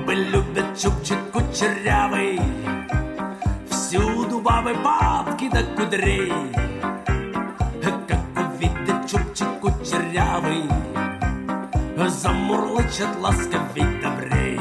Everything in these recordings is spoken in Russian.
Бабы любят чубчик кучерявый, всюду бабы бабки до кудрей. Как увидят чубчик кучерявый, замурлычат ласковей добрей.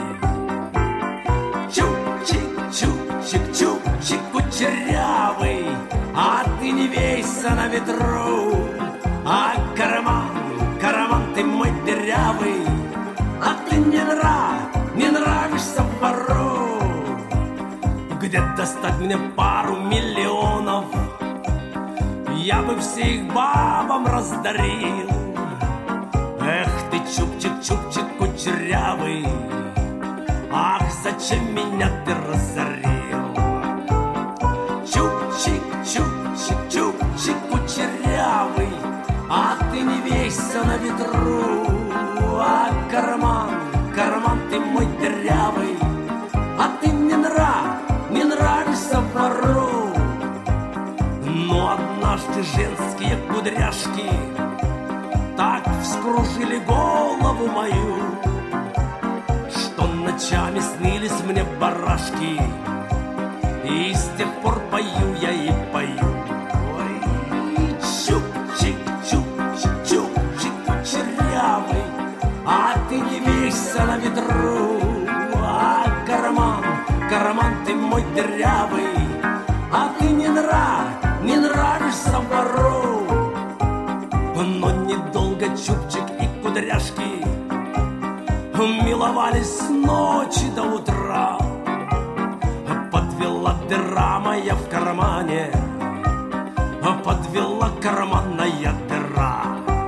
Чубчик, чубчик, чубчик кучерявый, а ты не вейся на ветру. А карман, карман ты мой дырявый, а ты не нравишься вору. Где достать мне пару миллионов, я бы всех бабам раздарил. Эх ты, чубчик, чубчик кучерявый, ах, зачем меня ты разорил? Чубчик, чубчик, чубчик кучерявый, а ты не вейся на ветру. А карман, карман ты мой дырявый, а ты не нравишься вору. Но однажды женские кудряшки так вскружили голову мою, что ночами снились мне барашки, и с тех пор пою я и пою. Ой, чубчик, чубчик, чубчик кучерявый, а ты не вейся на ветру. А карман, карман ты мой дырявый, а ты не нравишься вору. Но недолго чубчик и кудряшки миловались с ночи до утра. Подвела дыра моя в кармане, подвела карманная дыра.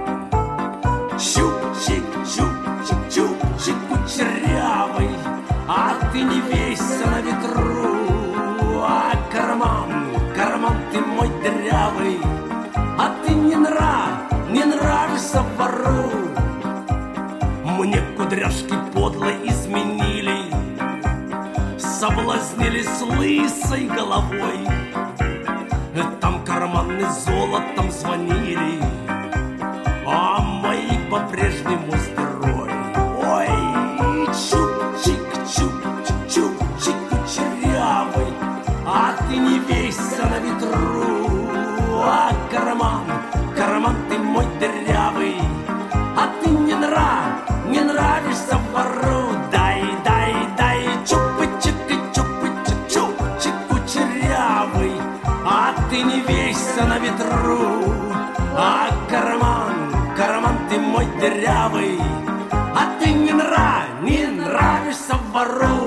Чубчик, чубчик, чубчик кучерявый, а ты не вейся на ветру. А карман, карман ты мой дырявый, а ты не нравишься вору. Мне кудряшки подло изменили, соблазнили с лысой головой. Там карманы золотом звонили, а мои по-прежнему с дырой. Ой, чубчик, чубчик, чубчик кучерявый, а ты не вейся на ветру. А карман, карман ты мой дырявый, а ты не нравишься вору. Дай, дай, дай, чупычик и чупычик, чупчик кучерявый, а ты не вейся на ветру. А карман, карман ты мой дырявый, а ты не нравишься вору.